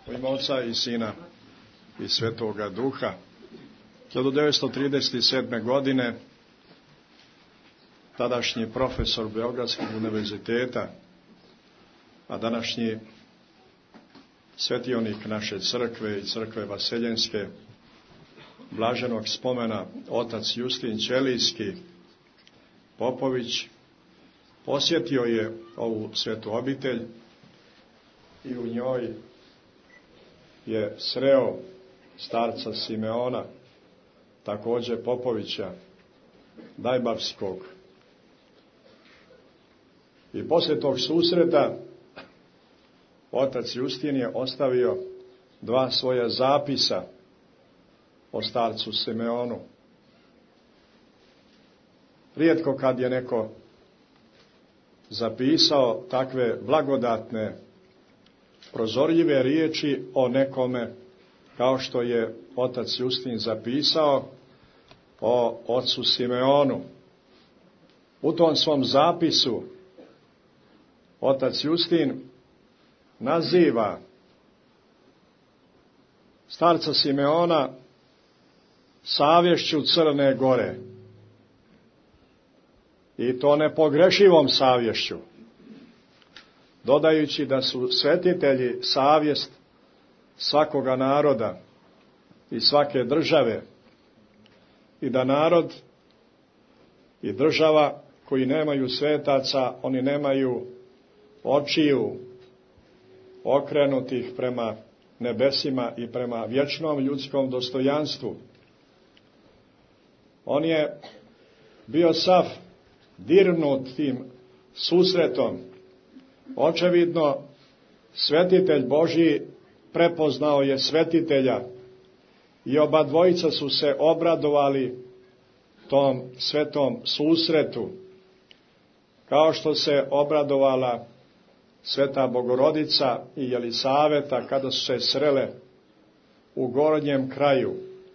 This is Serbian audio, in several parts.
U ime Oca i Sina i Svetoga Duha. 1937. godine tadašnji profesor Beogradskog univerziteta, a današnji svetionik naše crkve i crkve Vaseljenske, blaženog spomena otac Justin Ćelijski Popović, posjetio je ovu svetu obitelj i u njoj je sreo starca Simeona, također Popovića, Dajbavskog. I poslije tog susreta otac Justin je ostavio 2 svoja zapisa o starcu Simeonu. Rijetko kad je neko zapisao takve blagodatne, prozorljive riječi o nekome, kao što je otac Justin zapisao o ocu Simeonu. U tom svom zapisu otac Justin naziva starca Simeona savješću Crne Gore. I to nepogrešivom savješću, dodajući da su svetitelji savjest svakoga naroda i svake države, i da narod i država koji nemaju svetaca, oni nemaju očiju okrenutih prema nebesima i prema vječnom ljudskom dostojanstvu. On je bio sav dirnut tim susretom. Očevidno svetitelj Božji prepoznao je svetitelja i oba dvojica su se obradovali tom svetom susretu, kao što se obradovala Sveta Bogorodica i Jelisaveta kada su se srele u gornjem kraju,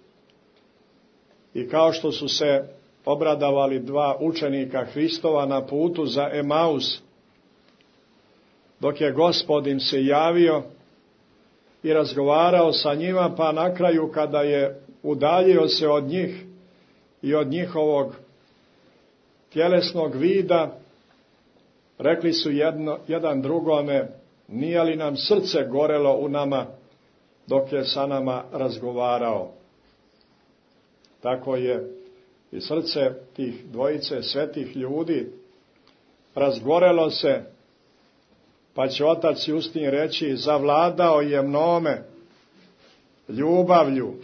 i kao što su se obradovali 2 učenika Hristova na putu za Emaus, dok je Gospod im se javio i razgovarao sa njima, pa na kraju kada je udaljio se od njih i od njihovog tjelesnog vida, rekli su jedan drugome: nije li nam srce gorelo u nama dok je sa nama razgovarao? Tako je i srce tih dvojice svetih ljudi razgorelo se, pa će otac Justin reći: zavladao je mnome ljubavlju.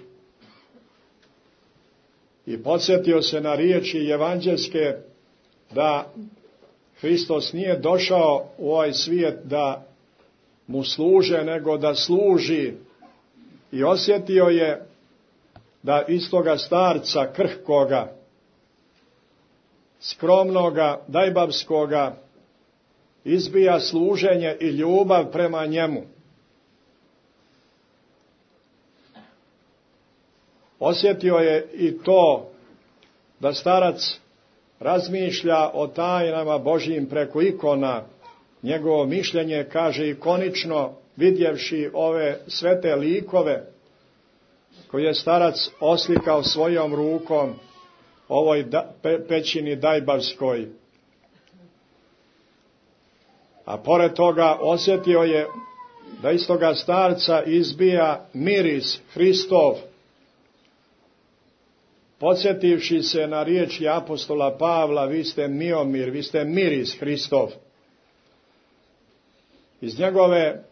I podsjetio se na riječi evanđelske da Hristos nije došao u ovaj svijet da mu služe, nego da služi. I osjetio je da istoga starca krhkoga, skromnoga, dajbavskoga izbija služenje i ljubav prema njemu. Osjetio je i to da starac razmišlja o tajnama Božjim preko ikona. Njegovo mišljenje, kaže, ikonično, vidjevši ove svete likove koje je starac oslikao svojom rukom ovoj pećini Dajbavskoj. A pored toga osjetio je da iz toga starca izbija miris Hristov, podsjetivši se na riječi apostola Pavla: vi ste miomir, vi ste miris Hristov. Iz njegove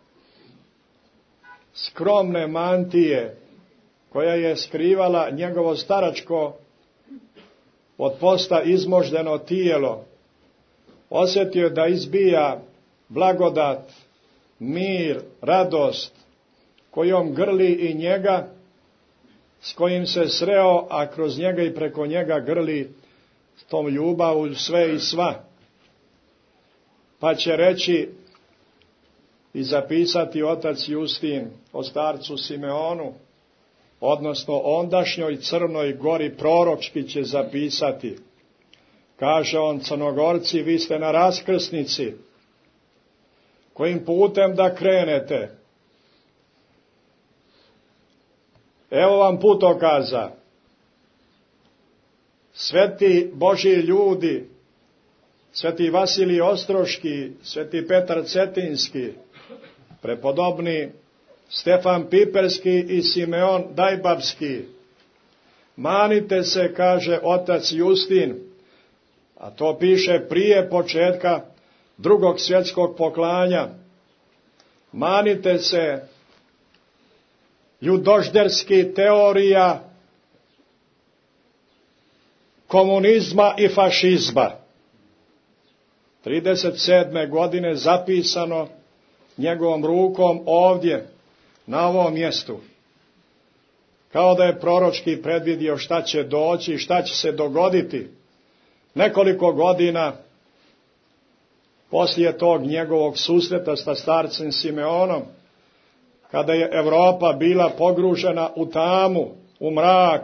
skromne mantije, koja je skrivala njegovo staračko od posta izmoždeno tijelo, osjetio da izbija blagodat, mir, radost, kojom grli i njega, s kojim se sreo, a kroz njega i preko njega grli s tom ljubavu sve i sva. Pa će reći i zapisati otac Justin o starcu Simeonu, odnosno ondašnjoj Crnoj Gori, proročki će zapisati: kaže on, Crnogorci, vi ste na raskrsnici, kojim putem da krenete, Evo vam putokaza. Sveti Božji ljudi, sveti Vasilij Ostroški, sveti Petar Cetinski, prepodobni Stefan Piperski i Simeon Dajbabski. Manite se, kaže otac Justin, a to piše prije početka Drugog svjetskog poklanja. Manite se ljudožderskih teorija komunizma i fašizma. 37. godine zapisano njegovom rukom ovdje, na ovom mjestu. Kao da je proročki predvidio šta će doći, šta će se dogoditi. Nekoliko godina poslije tog njegovog susreta sa starcem Simeonom, kada je Europa bila pogružena u tamu, u mrak,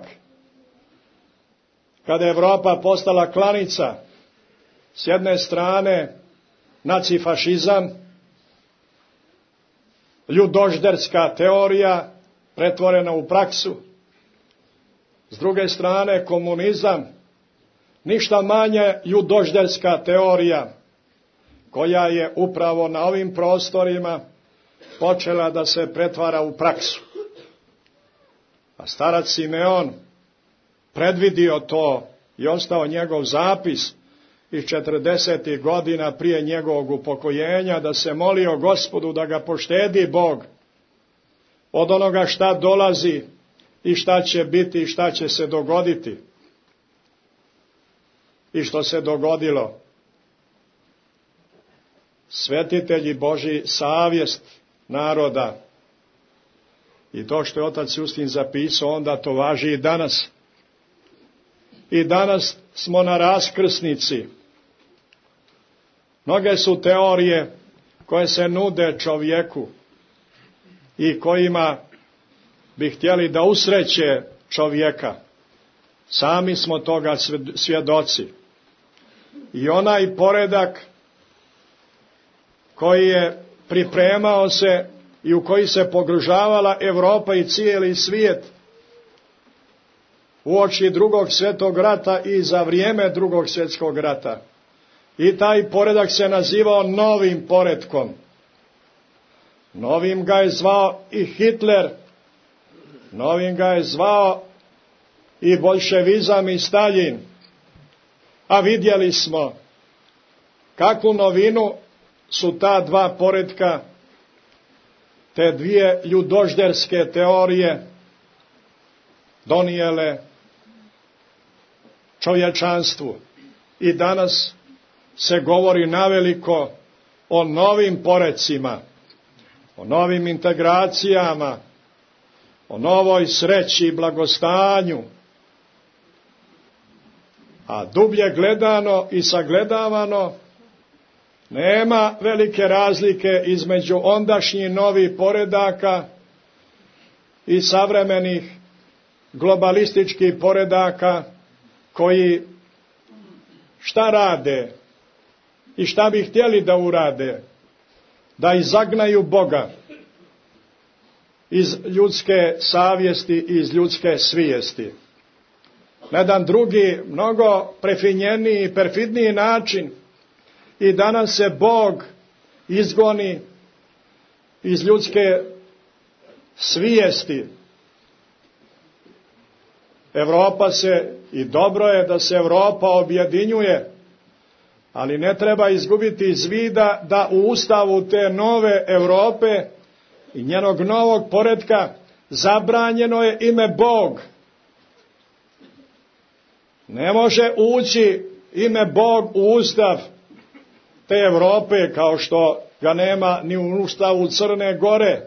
kada je Europa postala klanica, s jedne strane nacifašizam, ljudožderska teorija pretvorena u praksu, s druge strane komunizam, ništa manje ljudožderska teorija, koja je upravo na ovim prostorima počela da se pretvara u praksu. A starac Simeon predvidio to i ostao njegov zapis iz 40. godina prije njegovog upokojenja, da se molio Gospodu da ga poštedi Bog od onoga šta dolazi i šta će biti i šta će se dogoditi. I što se dogodilo. Svetitelji Božji, savjest naroda. I to što je otac Justin zapisao, onda to važi i danas. I danas smo na raskrsnici. Mnoge su teorije koje se nude čovjeku i kojima bi htjeli da usreće čovjeka. Sami smo toga svjedoci. I onaj poredak koji je pripremao se i u koji se pogružavala Europa i cijeli svijet uoči Drugog svjetskog rata i za vrijeme Drugog svjetskog rata. I taj poredak se nazivao novim poretkom. Novim ga je zvao i Hitler, novim ga je zvao i boljševizam i Staljin. A vidjeli smo kakvu novinu su ta dva poretka, te dvije ljudožderske teorije donijele čovječanstvu. I danas se govori naveliko o novim porecima, o novim integracijama, o novoj sreći i blagostanju. A dublje gledano i sagledavano, nema velike razlike između ondašnjih novih poredaka i savremenih globalističkih poredaka koji šta rade i šta bi htjeli da urade, da izagnaju Boga iz ljudske savjesti i iz ljudske svijesti. Na jedan drugi, mnogo prefinjeniji i perfidniji način, i danas se Bog izgoni iz ljudske svijesti. Europa se, i dobro je da se Europa objedinjuje, ali ne treba izgubiti iz vida da u ustavu te nove Europe i njenog novog poretka zabranjeno je ime Bog. Ne može ući ime Bog u ustav te Europe, kao što ga nema ni u ustavu Crne Gore.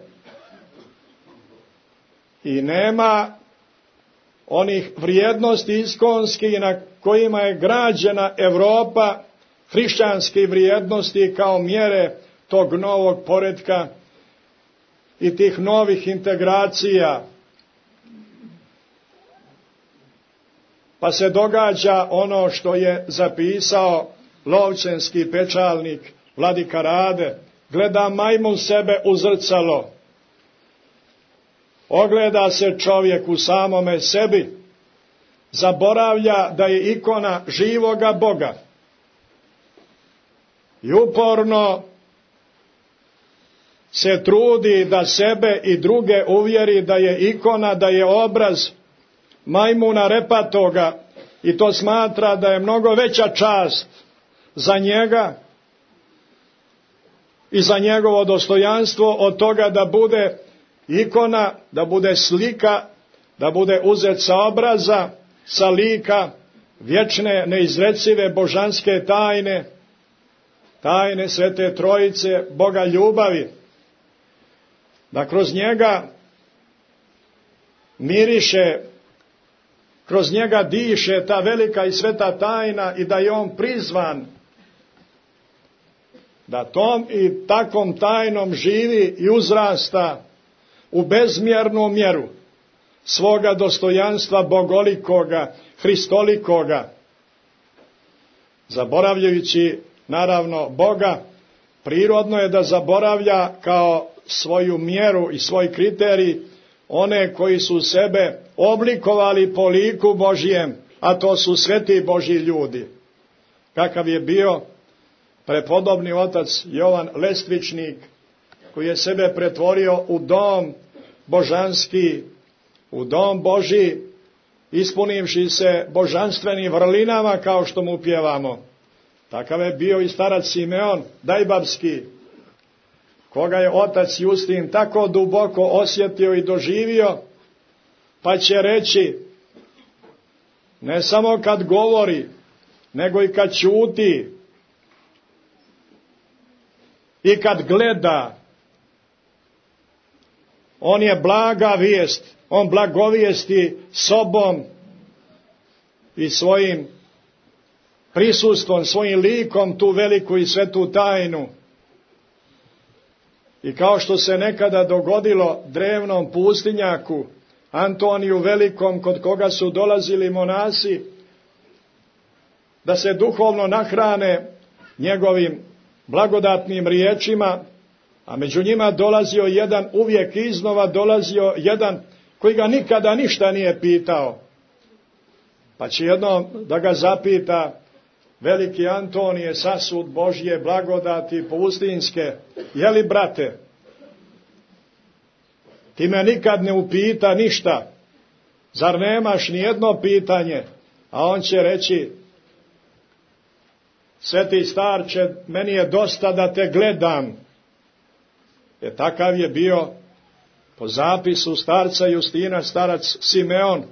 I nema onih vrijednosti iskonskih na kojima je građena Europa, hrišćanske vrijednosti kao mjere tog novog poretka i tih novih integracija. Pa se događa ono što je zapisao lovčanski pečalnik Vladika Rade. Gleda majmun sebe u zrcalo Ogleda se čovjek u samome sebi, zaboravlja da je ikona živoga Boga i uporno se trudi da sebe i druge uvjeri da je ikona, da je obraz majmuna repatoga, i to smatra da je mnogo veća čast za njega i za njegovo dostojanstvo od toga da bude ikona, da bude slika, da bude uzet sa obraza, sa lika vječne, neizrecive božanske tajne, tajne Svete Trojice, Boga ljubavi, da kroz njega miriše, kroz njega diše ta velika i sveta tajna i da je on prizvan da tom i takvom tajnom živi i uzrasta u bezmjernu mjeru svoga dostojanstva bogolikoga, hristolikoga, zaboravljajući naravno Boga. Prirodno je da zaboravlja kao svoju mjeru i svoj kriterij one koji su sebe oblikovali po liku Božijem, a to su sveti Božji ljudi. Kakav je bio prepodobni otac Jovan Lestvičnik, koji je sebe pretvorio u dom božanski, u dom Božji, ispunivši se božanstvenim vrlinama kao što mu pjevamo. Takav je bio i starac Simeon Dajbabski, koga je otac Justin tako duboko osjetio i doživio, pa će reći, ne samo kad govori, nego i kad ćuti i kad gleda, on je blaga vijest, on blagovijesti sobom i svojim prisustvom, svojim likom tu veliku i svetu tajnu. I kao što se nekada dogodilo drevnom pustinjaku Antoniju Velikom, kod koga su dolazili monasi da se duhovno nahrane njegovim blagodatnim riječima, a među njima dolazio jedan, uvijek iznova dolazio jedan koji ga nikada ništa nije pitao, pa će jednom da ga zapita: veliki Antonije, sasud Božje blagodati pustinske, je li, brate, ti me nikad ne upita ništa, zar nemaš ni jedno pitanje? A on će reći: sveti starče, meni je dosta da te gledam. Jer takav je bio po zapisu starca Justina starac Simeon.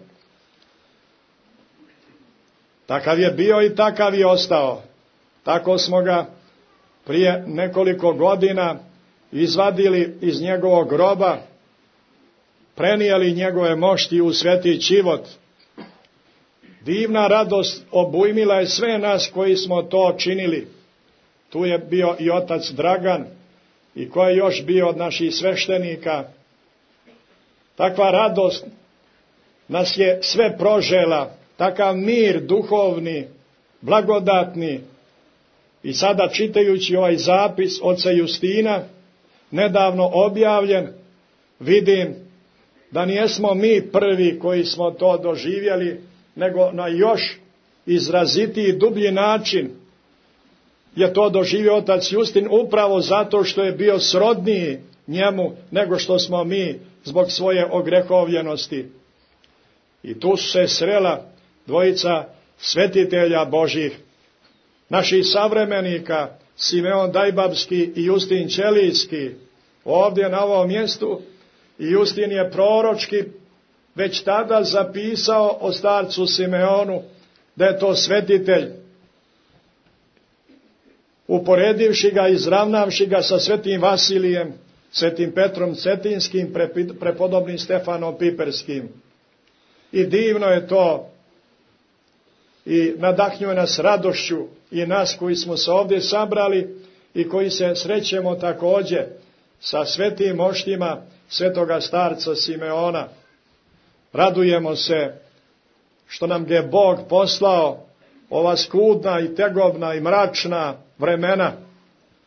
Takav je bio i takav je ostao. Tako smo ga prije nekoliko godina izvadili iz njegovog groba, prenijeli njegove mošti u sveti čivot. Divna radost obujmila je sve nas koji smo to činili. Tu je bio i otac Dragan i ko je još bio od naših sveštenika. Takva radost nas je sve prožela, takav mir duhovni, blagodatni. I sada čitajući ovaj zapis oca Justina, nedavno objavljen, vidim da nijesmo mi prvi koji smo to doživjeli, nego na još izrazitiji, dublji način je to doživio otac Justin, upravo zato što je bio srodniji njemu nego što smo mi zbog svoje ogrehovljenosti. I tu su se srela dvojica svetitelja Božjih, naših savremenika, Simeon Dajbabski i Justin Ćelijski, ovdje na ovom mjestu. I Justin je proročki već tada zapisao o starcu Simeonu da je to svetitelj, uporedivši ga, izravnavši ga sa svetim Vasilijem, svetim Petrom Cetinskim, prepodobnim Stefanom Piperskim. I divno je to i nadahnjuje nas radošću i nas koji smo se ovdje sabrali i koji se srećemo također sa svetim moštima svetoga starca Simeona. Radujemo se što nam je Bog poslao ova skudna i tegobna i mračna vremena.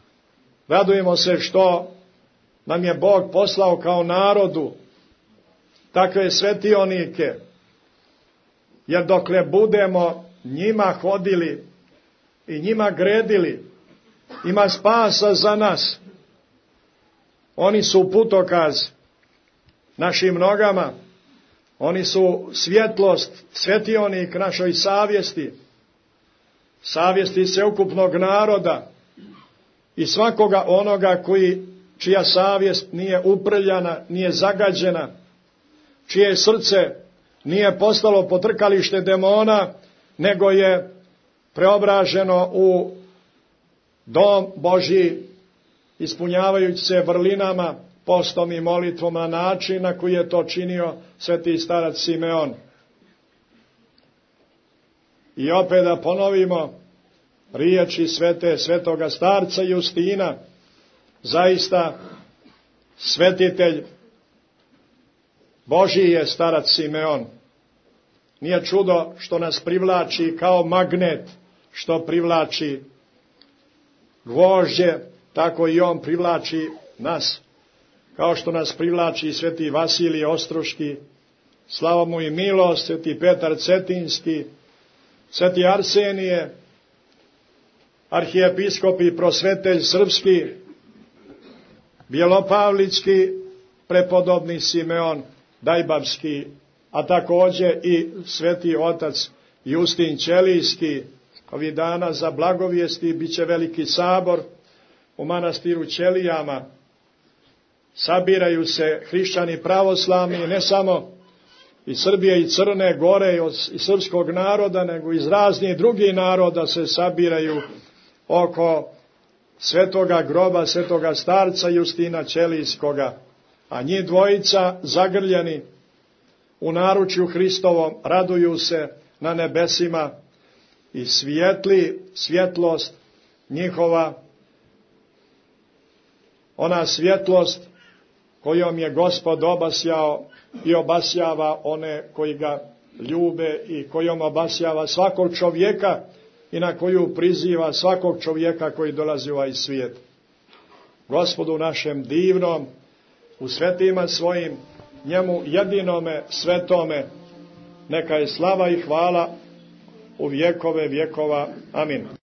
Radujemo se što nam je Bog poslao kao narodu takve svetionike, jer dokle budemo njima hodili i njima gredili, ima spasa za nas. Oni su putokaz našim nogama, oni su svjetlost, svetionik našoj savjesti, savjesti sveukupnog naroda i svakoga onoga čija savjest nije uprljana, nije zagađena, čije srce nije postalo potrkalište demona, nego je preobraženo u dom Božji, ispunjavajući se vrlinama, postom i molitvom na način na koji je to činio sveti starac Simeon. I opet da ponovimo riječi svetoga starca Justina, zaista svetitelj Božji je starac Simeon. Nije čudo što nas privlači kao magnet, što privlači gvožđe, tako i on privlači nas. Kao što nas privlači sveti Vasilij Ostroški, slava mu i milost, sveti Petar Cetinski, sveti Arsenije, arhijepiskop i prosvetelj srpski, Bjelopavlički, prepodobni Simeon Dajbavski, a također i sveti otac Justin Ćelijski. Ovih dana za blagovijesti bit će veliki sabor u manastiru Ćelijama. Sabiraju se hrišćani pravoslavni, ne samo iz Srbije i Crne Gore i srpskog naroda, nego iz raznih drugih naroda se sabiraju oko svetoga groba, svetoga starca Justina Ćelijskoga, a njih dvojica zagrljeni u naručju Hristovom raduju se na nebesima i svijetli svjetlost njihova, ona svjetlost kojom je Gospod obasjao i obasjava one koji ga ljube i kojom obasjava svakog čovjeka i na koju priziva svakog čovjeka koji dolazi u ovaj svijet. Gospodu našem divnom, u svetima svojim, njemu jedinome svetome, neka je slava i hvala u vjekove vjekova. Amin.